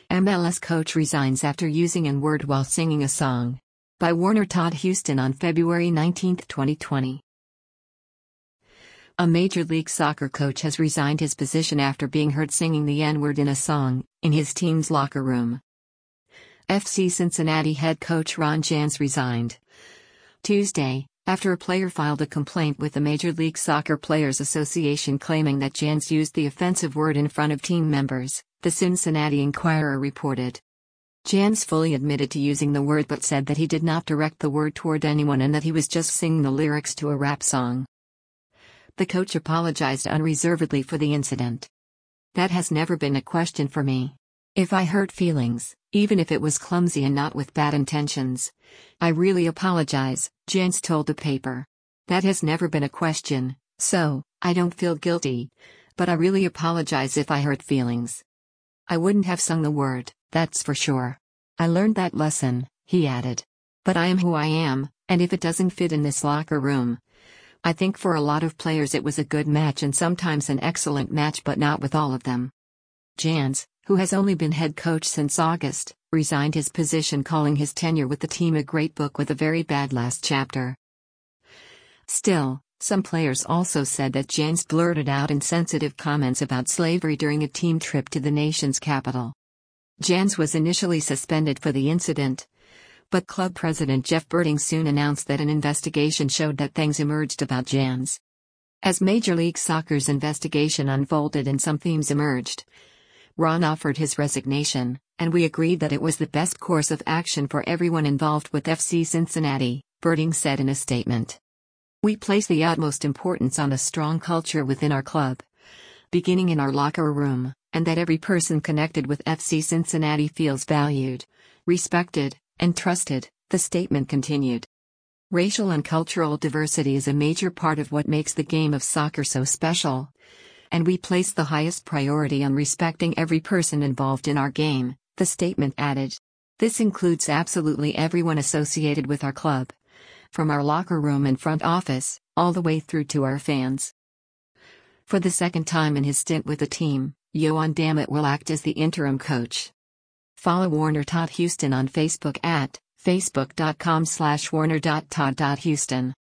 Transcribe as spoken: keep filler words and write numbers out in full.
M L S coach resigns after using N-word while singing a song. By Warner Todd Houston on February nineteenth, twenty twenty. A Major League Soccer coach has resigned his position after being heard singing the N-word in a song, in his team's locker room. F C Cincinnati head coach Ron Jans resigned Tuesday, after a player filed a complaint with the Major League Soccer Players Association claiming that Jans used the offensive word in front of team members, the Cincinnati Enquirer reported. Jans fully admitted to using the word but said that he did not direct the word toward anyone and that he was just singing the lyrics to a rap song. The coach apologized unreservedly for the incident. "That has never been a question for me. If I hurt feelings, even if it was clumsy and not with bad intentions, I really apologize," Jans told the paper. "That has never been a question, so I don't feel guilty, but I really apologize if I hurt feelings. I wouldn't have sung the word, that's for sure. I learned that lesson," he added. "But I am who I am, and if it doesn't fit in this locker room. I think for a lot of players it was a good match and sometimes an excellent match, but not with all of them." Jans, who has only been head coach since August, resigned his position, calling his tenure with the team a great book with a very bad last chapter. Still, some players also said that Jans blurted out insensitive comments about slavery during a team trip to the nation's capital. Jans was initially suspended for the incident, but club president Jeff Berding soon announced that an investigation showed that things emerged about Jans. As Major League Soccer's investigation unfolded and some themes emerged, Ron offered his resignation, and we agreed that it was the best course of action for everyone involved with F C Cincinnati, Berding said in a statement. "We place the utmost importance on a strong culture within our club, beginning in our locker room, and that every person connected with F C Cincinnati feels valued, respected, and trusted," the statement continued. "Racial and cultural diversity is a major part of what makes the game of soccer so special, and we place the highest priority on respecting every person involved in our game," the statement added. "This includes absolutely everyone associated with our club, from our locker room and front office, all the way through to our fans." For the second time in his stint with the team, Yoann Dammit will act as the interim coach. Follow Warner Todd Houston on Facebook at facebook dot com slash warner dot todd dot houston.